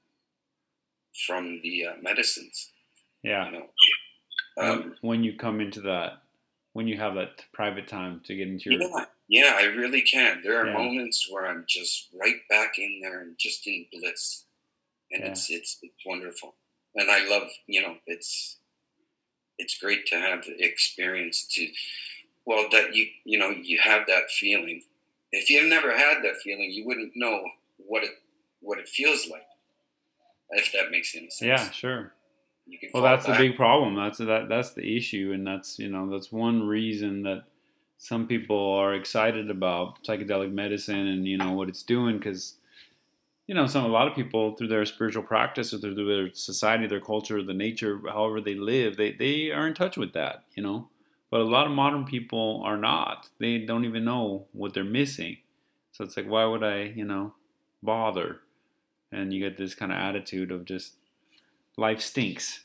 from the uh, medicines. Yeah. You know? um, when, when you come into that, when you have that private time to get into your. Yeah, yeah, I really can. There are yeah. moments where I'm just right back in there and just in bliss, and yeah. it's it's it's wonderful. And I love, you know, it's it's great to have the experience to. Well, that you you know you have that feeling. If you never had that feeling, you wouldn't know what it what it feels like. If that makes any sense. Yeah, sure. You can well, that's back. the big problem. That's that that's the issue, and that's you know that's one reason that some people are excited about psychedelic medicine and you know what it's doing, because you know some a lot of people through their spiritual practice or through their society, their culture, the nature, however they live, they they are in touch with that, you know. But a lot of modern people are not. They don't even know what they're missing. So it's like, why would I, you know, bother? And you get this kind of attitude of just life stinks.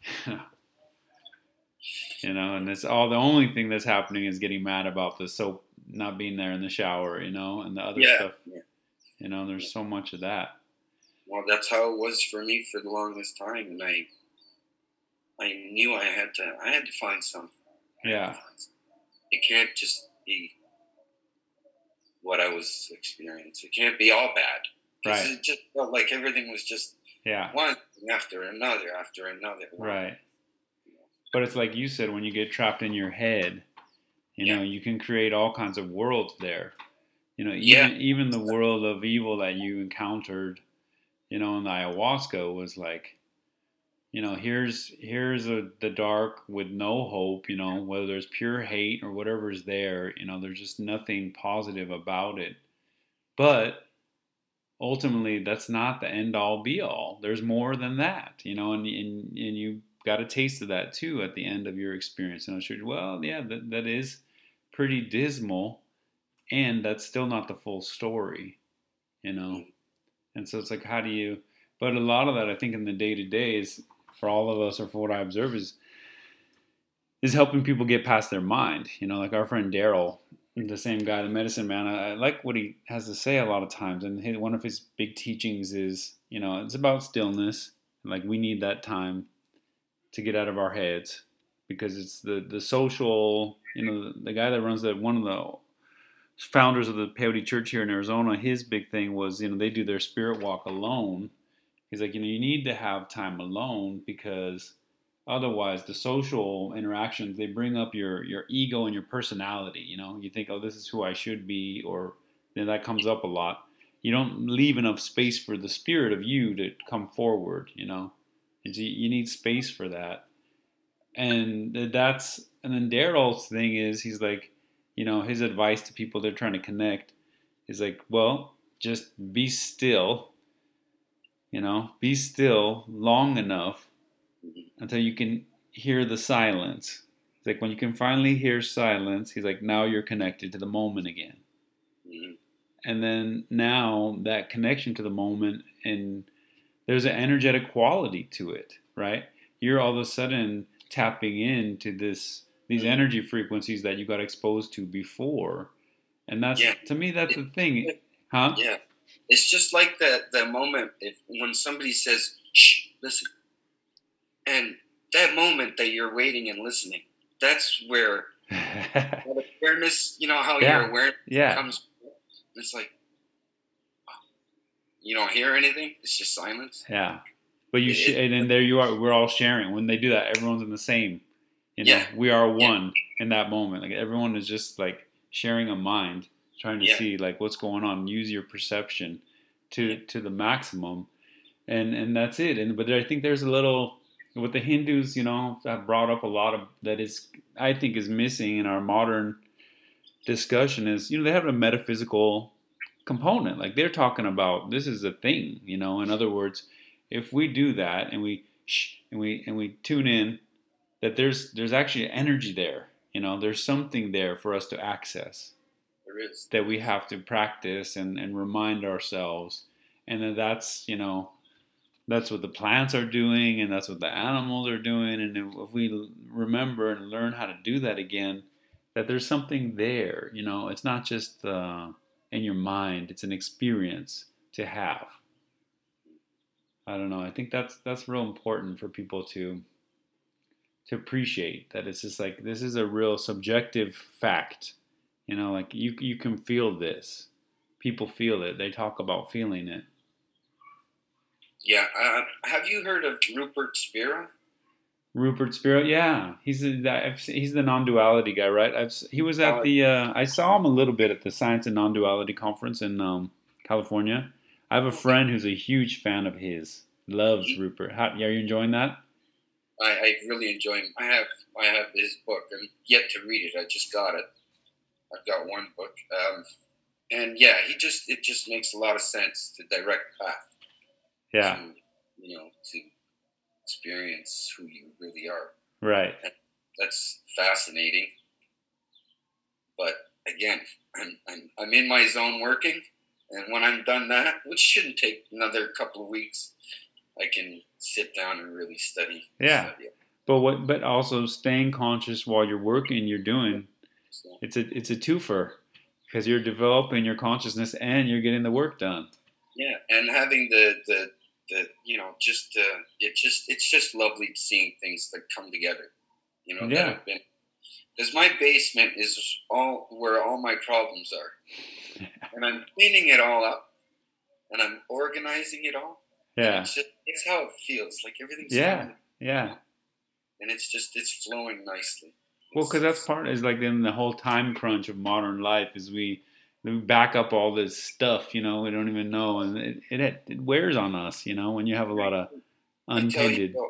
You know, and it's all the only thing that's happening is getting mad about the soap not being there in the shower, you know, and the other yeah, stuff. Yeah. You know, there's so much of that. Well, that's how it was for me for the longest time, and I, I knew I had to, I had to find something. Yeah. It can't just be what I was experiencing. It can't be all bad. Right. It just felt like everything was just yeah. one after another after another. Right. But it's like you said, when you get trapped in your head, you yeah. know, you can create all kinds of worlds there. You know, even yeah. even the world of evil that you encountered, you know, in the ayahuasca was like, you know, here's here's a, the dark with no hope, you know, whether there's pure hate or whatever's there, you know, there's just nothing positive about it. But ultimately, that's not the end all be all. There's more than that, you know, and and, and you got a taste of that too at the end of your experience. And I was well, yeah, that, that is pretty dismal, and that's still not the full story, you know. And so it's like, how do you? But a lot of that, I think, in the day to day is for all of us, or for what I observe, is is helping people get past their mind. You know, like our friend Daryl, the same guy, the medicine man. I, I like what he has to say a lot of times, and his, one of his big teachings is, you know, it's about stillness. Like we need that time to get out of our heads because it's the the social. You know, the, the guy that runs the one of the founders of the Peyote Church here in Arizona. His big thing was, you know, they do their spirit walk alone. He's like, you know, you need to have time alone because otherwise the social interactions, they bring up your your ego and your personality. You know, you think, oh, this is who I should be, or you know, that comes up a lot. You don't leave enough space for the spirit of you to come forward. You know, and so you need space for that. And that's and then Daryl's thing is he's like, you know, his advice to people they're trying to connect is like, well, just be still. You know, be still long enough until you can hear the silence. It's like when you can finally hear silence, he's like, now you're connected to the moment again. Mm-hmm. And then now that connection to the moment, and there's an energetic quality to it, right? You're all of a sudden tapping into this these mm-hmm. energy frequencies that you got exposed to before. And that's, yeah. to me, that's it, the thing. It, huh? Yeah. It's just like the, the moment if, when somebody says, shh, listen. And that moment that you're waiting and listening, that's where that awareness, you know, how yeah. your awareness yeah. comes. It's like, oh, you don't hear anything. It's just silence. Yeah. But you, sh- and then there you are. We're all sharing. When they do that, everyone's in the same, you know, yeah. we are one yeah. in that moment. Like everyone is just like sharing a mind, trying to yeah. see like what's going on. Use your perception to, to the maximum. And, and that's it. And, but I think there's a little, what the Hindus, you know, have brought up a lot of that is, I think, is missing in our modern discussion is, you know, they have a metaphysical component. Like they're talking about this is a thing, you know. In other words, if we do that and we shh, and we and we tune in, that there's there's actually energy there, you know. There's something there for us to access. There is. That we have to practice and, and remind ourselves, and then that's, you know. That's what the plants are doing, and that's what the animals are doing. And if we remember and learn how to do that again, that there's something there. You know, it's not just uh, in your mind; it's an experience to have. I don't know. I think that's that's real important for people to to appreciate. That it's just like this is a real subjective fact. You know, like you you can feel this. People feel it. They talk about feeling it. Yeah, uh, have you heard of Rupert Spira? Rupert Spira, yeah, he's the he's the non-duality guy, right? I've he was at the uh, I saw him a little bit at the Science and Non-Duality conference in um, California. I have a friend who's a huge fan of his, loves mm-hmm. Rupert. How, are you enjoying that? I, I really enjoy him. I have I have his book. I'm yet to read it. I just got it. I've got one book, um, and yeah, he just it just makes a lot of sense. The direct path. Yeah. To, you know, to experience who you really are. Right. And that's fascinating. But again, I'm, I'm I'm in my zone working, and when I'm done that, which shouldn't take another couple of weeks, I can sit down and really study. Yeah. Study it. But what? But also staying conscious while you're working, you're doing. So, it's a it's a twofer because you're developing your consciousness and you're getting the work done. Yeah, and having the the, the you know just uh, it just it's just lovely seeing things that come together. You know, yeah. that have been because my basement is all where all my problems are, and I'm cleaning it all up, and I'm organizing it all. Yeah, it's just it's how it feels like everything's yeah, coming, yeah, and it's just it's flowing nicely. It's, well, because that's part is like in the whole time crunch of modern life is we. We back up all this stuff, you know, we don't even know, and it, it it wears on us, you know, when you have a lot of untended. You,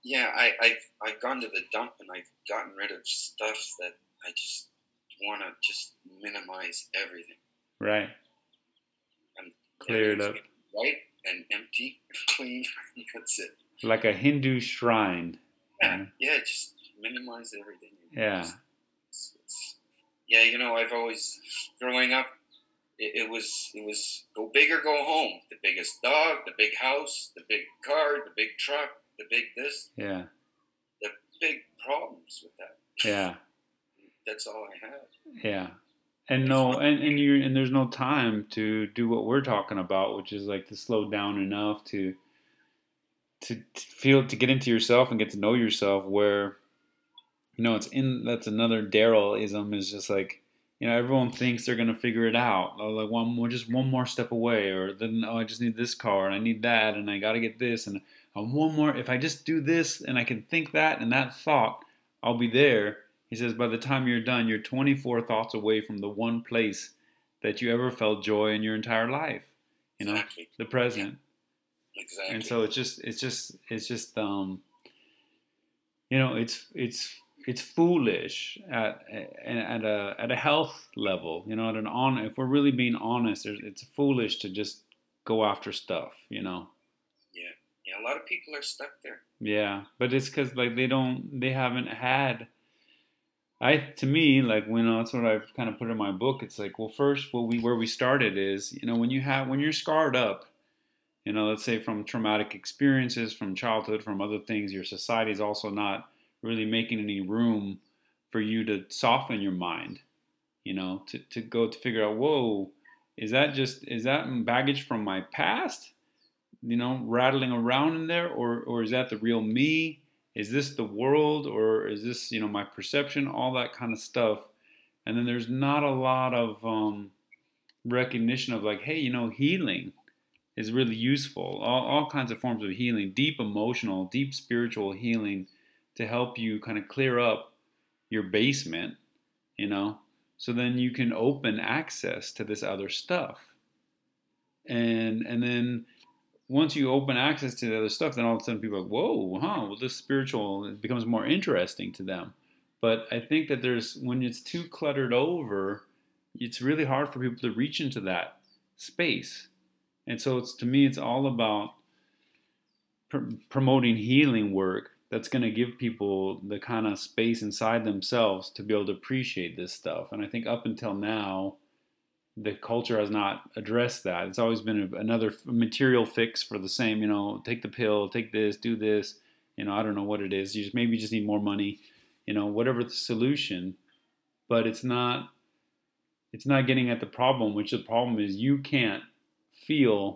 yeah, I, I've I've gone to the dump and I've gotten rid of stuff that I just want to just minimize everything. Right. And Clear it everything's up. white and empty, clean. That's it. Like a Hindu shrine. Yeah, Yeah. yeah, just minimize everything. Yeah. Just, it's, it's, yeah, you know, I've always growing up. It, it was it was go big or go home. The biggest dog, the big house, the big car, the big truck, the big this. Yeah. The big problems with that. Yeah. That's all I had. Yeah. And no, and, and you and there's no time to do what we're talking about, which is like to slow down enough to to, to feel to get into yourself and get to know yourself. Where you know it's in that's another Daryl-ism is just like you know everyone thinks they're gonna figure it out. Or like one more, just one more step away, or then oh I just need this car and I need that and I got to get this and uh, one more. If I just do this and I can think that and that thought, I'll be there. He says by the time you're done, you're twenty-four thoughts away from the one place that you ever felt joy in your entire life. You know, Exactly. the present. Exactly. And so it's just it's just it's just um you know it's it's it's foolish at at a at a health level, you know, at an on if we're really being honest, it's foolish to just go after stuff, you know. Yeah, yeah. A lot of people are stuck there. Yeah, but it's because like they don't they haven't had. I to me like when uh, that's what I've kind of put in my book. It's like well, first, what we where we started is you know when you have when you're scarred up, you know, let's say from traumatic experiences, from childhood, from other things, your society is also not really making any room for you to soften your mind, you know, to, to go to figure out, whoa, is that just, is that baggage from my past, you know, rattling around in there? Or, or is that the real me? Is this the world? Or is this, you know, my perception? All that kind of stuff. And then there's not a lot of um, recognition of like, hey, you know, healing is really useful. All, all kinds of forms of healing, deep emotional, deep spiritual healing to help you kind of clear up your basement, you know, so then you can open access to this other stuff. And and then once you open access to the other stuff, then all of a sudden people are like, whoa, huh, well this spiritual it becomes more interesting to them. But I think that there's when it's too cluttered over, it's really hard for people to reach into that space. And so it's to me, it's all about pr- promoting healing work that's going to give people the kind of space inside themselves to be able to appreciate this stuff. And I think up until now, the culture has not addressed that. It's always been a, another material fix for the same, you know, take the pill, take this, do this. You know, I don't know what it is. You just maybe you just need more money, you know, whatever the solution. But it's not it's not getting at the problem, which the problem is you can't feel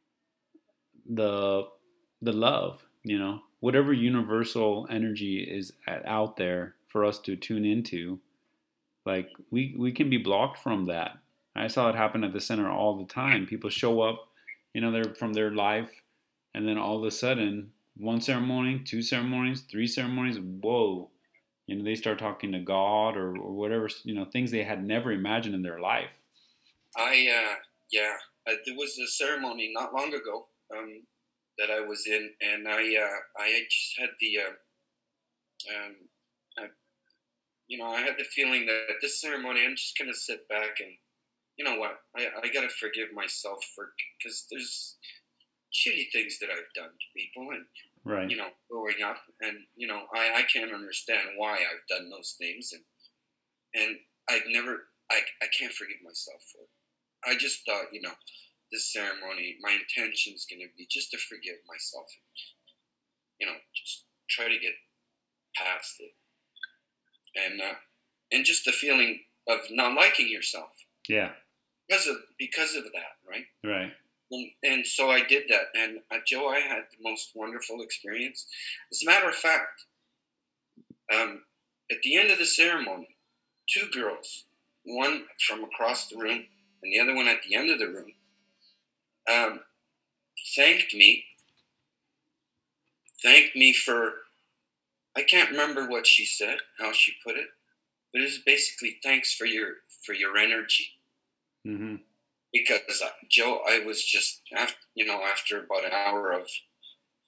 the the love, you know, whatever universal energy is out there for us to tune into. Like we we can be blocked from that. I saw it happen at the center all the time. People show up, you know, they're from their life, and then all of a sudden, one ceremony, two ceremonies, three ceremonies, whoa, you know, they start talking to God or, or whatever, you know, things they had never imagined in their life. I uh, yeah, uh, there was a ceremony not long ago um, that I was in, and I uh, I just had the uh, um, I, you know I had the feeling that at this ceremony I'm just gonna sit back and you know what I I gotta forgive myself for because there's shitty things that I've done to people and Right. you know growing up and you know I I can't understand why I've done those things and and I've never I I can't forgive myself for it. I just thought, you know, this ceremony, my intention is going to be just to forgive myself, you know, just try to get past it, and uh, and just the feeling of not liking yourself. Yeah. Because of because of that, right? Right. And, and so I did that, and uh, Joe, I had the most wonderful experience. As a matter of fact, um, at the end of the ceremony, two girls, one from across the room and the other one at the end of the room, um, thanked me, thanked me for, I can't remember what she said, how she put it, but it was basically thanks for your for your energy. Mm-hmm. Because uh, Joe, I was just after, you know, after about an hour of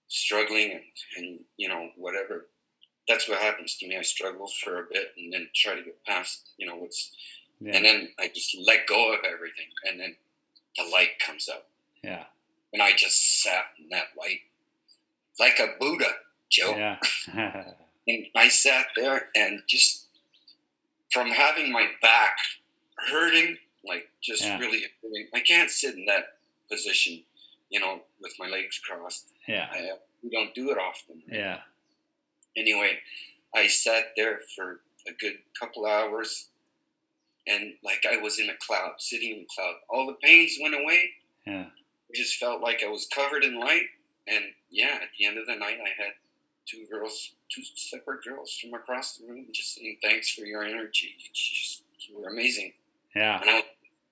struggling and, and, you know, whatever. That's what happens to me. I struggle for a bit and then try to get past, you know, what's, yeah. and then I just let go of everything. And then the light comes out. Yeah. And I just sat in that light like a Buddha, Joe. Yeah. And I sat there and just from having my back hurting, like just yeah. really hurting, I can't sit in that position, you know, with my legs crossed. Yeah. I, we don't do it often. Right? Yeah. Anyway, I sat there for a good couple hours and like I was in a cloud, sitting in a cloud. All the pains went away. Yeah. I just felt like I was covered in light. And yeah, at the end of the night, I had two girls, two separate girls from across the room just saying, thanks for your energy. You, just, you were amazing. Yeah. And I,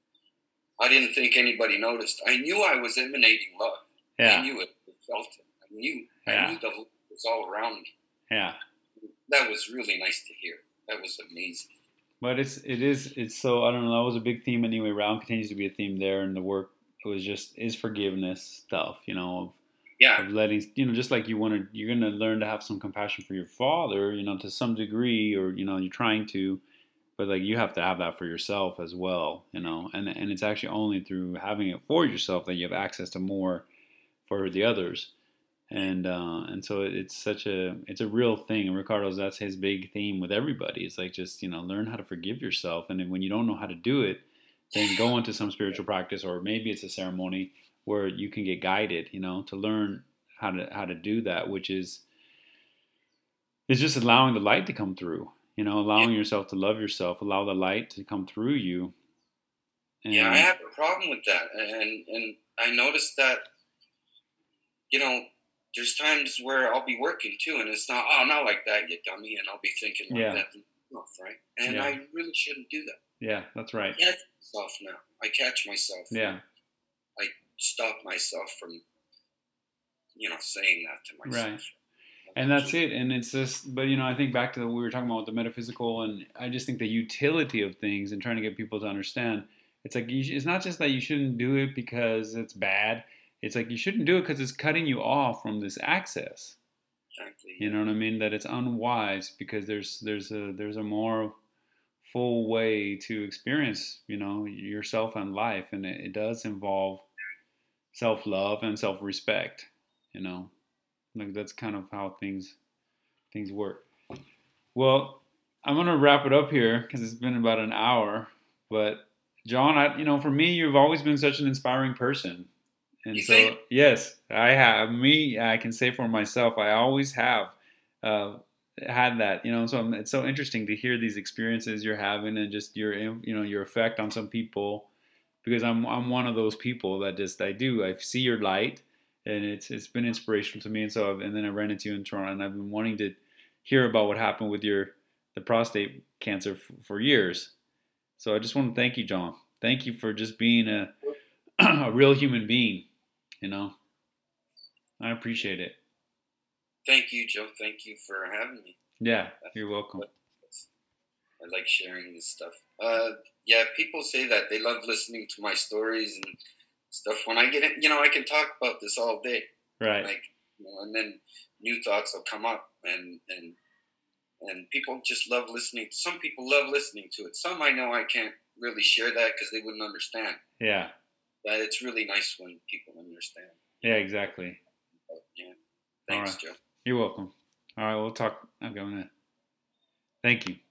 I didn't think anybody noticed. I knew I was emanating love. Yeah. I knew it. I felt it. I knew. Yeah. I knew the love was all around me. Yeah. That was really nice to hear. That was amazing. But it's, it is, it's so, I don't know, that was a big theme anyway. Round continues to be a theme there in the work. It was just, is forgiveness stuff, you know, of, yeah. of letting, you know, just like you want to, you're going to learn to have some compassion for your father, you know, to some degree, or, you know, you're trying to, but like you have to have that for yourself as well, you know, and, and it's actually only through having it for yourself that you have access to more for the others. And, uh, and so it's such a, it's a real thing. And Ricardo's, that's his big theme with everybody. It's like, just, you know, learn how to forgive yourself. And then when you don't know how to do it, then go into some spiritual practice, or maybe it's a ceremony where you can get guided, you know, to learn how to, how to do that, which is, is just allowing the light to come through, you know, allowing yeah. yourself to love yourself, allow the light to come through you. And yeah, I have a problem with that. And, and I noticed that, you know, there's times where I'll be working too, and it's not, oh, not like that, you dummy, and I'll be thinking like yeah. that, right? And yeah. I really shouldn't do that. Yeah, that's right. I catch myself now. I catch myself. Yeah. I stop myself from, you know, saying that to myself. Right. And that's it. And it's just, but, you know, I think back to what we were talking about with the metaphysical, and I just think the utility of things and trying to get people to understand. It's like, you, it's not just that you shouldn't do it because it's bad. It's like you shouldn't do it because it's cutting you off from this access. Exactly. You know what I mean? That it's unwise because there's there's a there's a more full way to experience, you know, yourself and life, and it, it does involve self-love and self-respect. You know, like that's kind of how things things work. Well, I'm gonna wrap it up here because it's been about an hour. But John, I, you know, for me, you've always been such an inspiring person. And you so, think? yes, I have. Me, I can say for myself, I always have uh, had that. You know, so it's so interesting to hear these experiences you're having and just your, you know, your effect on some people. Because I'm, I'm one of those people that just I do. I see your light, and it's, it's been inspirational to me. And so, I've, and then I ran into you in Toronto, and I've been wanting to hear about what happened with your the prostate cancer f- for years. So I just want to thank you, John. Thank you for just being a a real human being. You know, I appreciate it. Thank you, Joe. Thank you for having me. Yeah, you're welcome. I like sharing this stuff. Uh, yeah, people say that they love listening to my stories and stuff. When I get it, you know, I can talk about this all day. Right. Like, you know, and then new thoughts will come up, and and and people just love listening. Some people love listening to it. Some I know I can't really share that because they wouldn't understand. Yeah. But it's really nice when people understand. Yeah, exactly. But, yeah. Thanks, right. Joe. You're welcome. All right, we'll talk. I'm going to. Thank you.